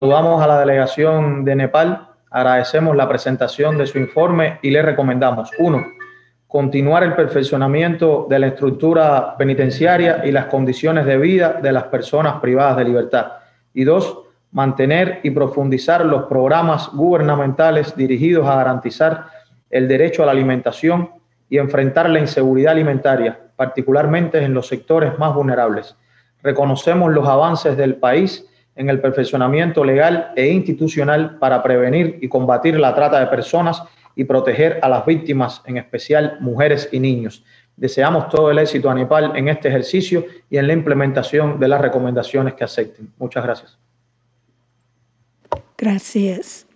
Saludamos a la delegación de Nepal, agradecemos la presentación de su informe y le recomendamos: 1. Continuar el perfeccionamiento de la estructura penitenciaria y las condiciones de vida de las personas privadas de libertad. Y 2. Mantener y profundizar los programas gubernamentales dirigidos a garantizar el derecho a la alimentación y enfrentar la inseguridad alimentaria, particularmente en los sectores más vulnerables. Reconocemos los avances del país en el perfeccionamiento legal e institucional para prevenir y combatir la trata de personas y proteger a las víctimas, en especial mujeres y niños. Deseamos todo el éxito a Nepal en este ejercicio y en la implementación de las recomendaciones que acepten. Muchas gracias. Gracias.